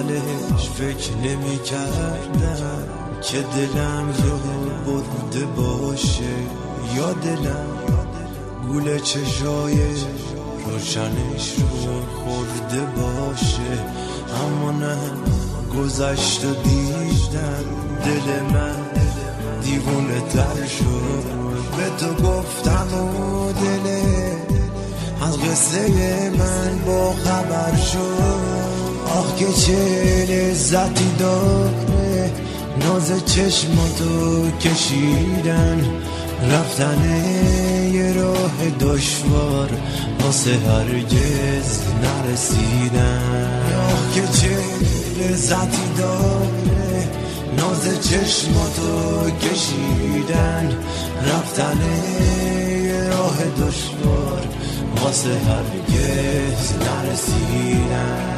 اولش فکر نمی کردم که دلم رو برده باشه، یا دلم گول چشای روشنش رو خورده باشه. اما نه، گذشت و دیدم دل من دیوونه تر شد. به تو گفتم و دل از قصه من با خبر شد. آخ که چه لذتی داره ناز چشماتو کشیدن، رفتن یه راه دشوار واسه هرگز نرسیدن. آخ که چه لذتی داره ناز چشماتو کشیدن، رفتن یه راه دشوار واسه هرگز نرسیدن.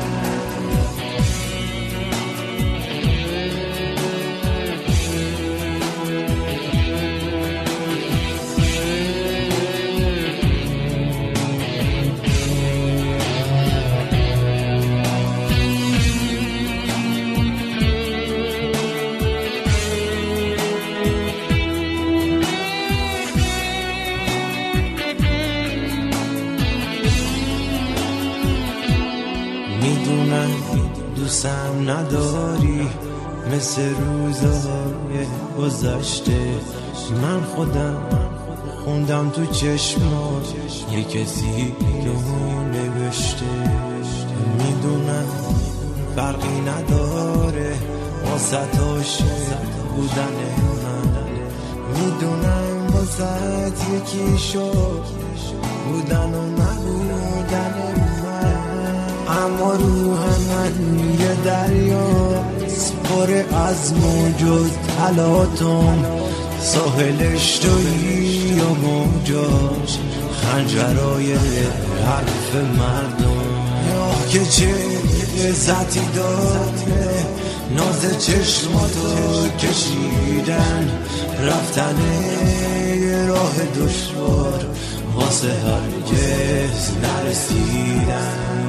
میدونم دوستم نداری مثل روزهای گذشته. من خودم خوندم تو چشمات یه کسی رو نوشته. میدونم فرقی نداره واسه عاشق بودن من، میدونم واسه یکی شد بودن و نبودن من. اما روح من یه دریاست پر از موجود حالاتم، ساحلش تویی و موجاش خنجرای حرف مردم. یا که چه لذتی داره ناز چشماتو کشیدن، رفتن یه راه دشوار واسه هرگز نرسیدن.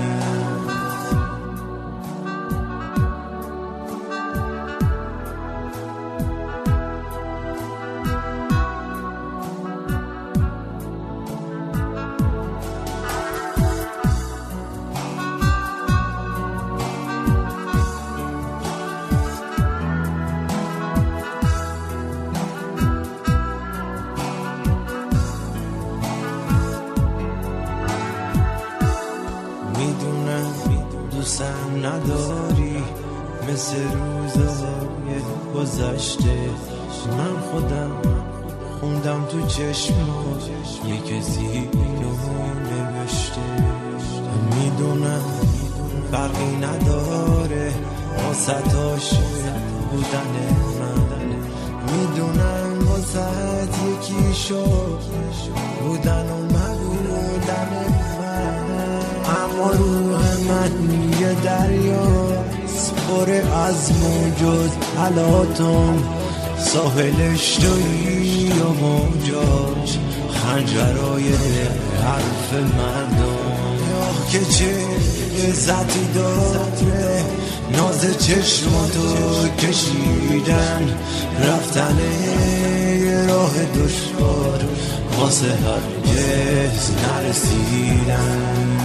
میدونم دوستم نداری مثل روزهای گذشته. من خودم خوندم تو چشمات یه کسی رو نوشته. میدونم فرقی نداره واسه عاشق بودن من، میدونم واسه یکی شد بودن و نبودن من. اما روح من یه دریاست پر از موجود حالاتم، ساحلش تویی و موجاش خنجرای حرف مردم. یا که چه لذتی داره ناز چشماتو کشیدن، رفتن یه راه دشوار واسه هرگز نرسیدن.